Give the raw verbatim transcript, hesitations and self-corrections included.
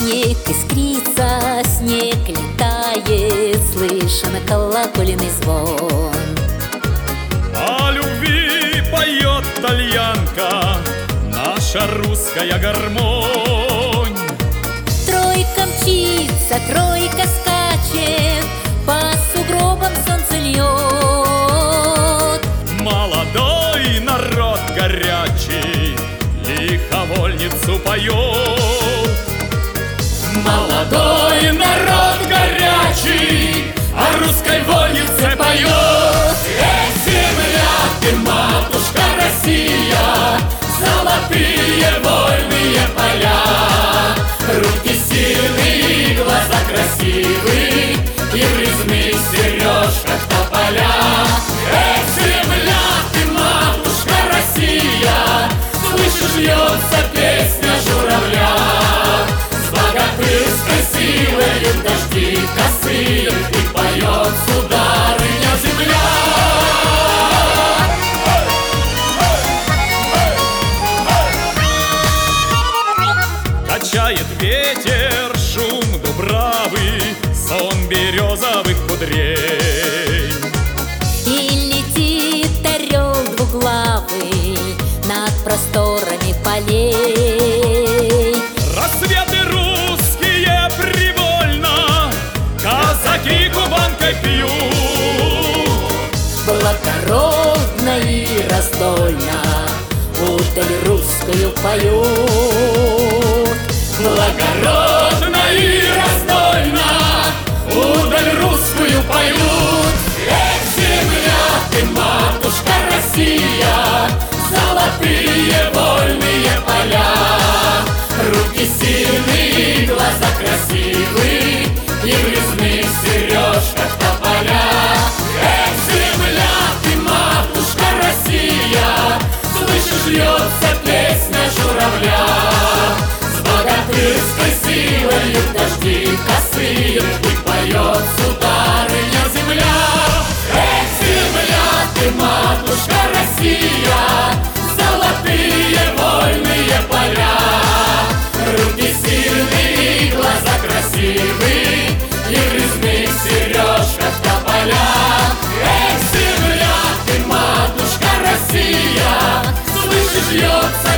снег искрится, снег летает, слышен колокольный звон. О любви поет тальянка, наша русская гармонь. Тройка мчится, тройка скачет, по сугробам солнце льет. Молодой народ горячий лиховольницу поет. Молодой народ горячий о русской вольнице поет. Эх, земля ты, матушка Россия, золотые вольные поля. Руки сильные, глаза красивые, и в резных сережках тополя. Эх, земля ты, матушка Россия, слышишь, льется песня журавля. С богатырской силой дожди косые, и поет сударыня земля. Качает ветер шум дубравы, сон березовых кудрей. И летит орел двуглавый над просторами полей. Рассветы русские привольно казаки кубанкой пьют. Благородно и раздольно удаль русскую поют. Благородно и раздольно удаль русскую поют. Эх, земля ты, матушка Россия, золотые вольные поля. Руки сильные, глаза красивые, и в резных сережках тополя. Эх, земля ты, матушка Россия, слышишь, льется песня журавля. С богатырской силой дожди косые, и поет сударыня земля. Эх, земля ты, матушка Россия, золотые вольные поля. Руки сильные, глаза красивые, и в резных сережках тополя. Эх, земля ты, матушка Россия, слышишь, льется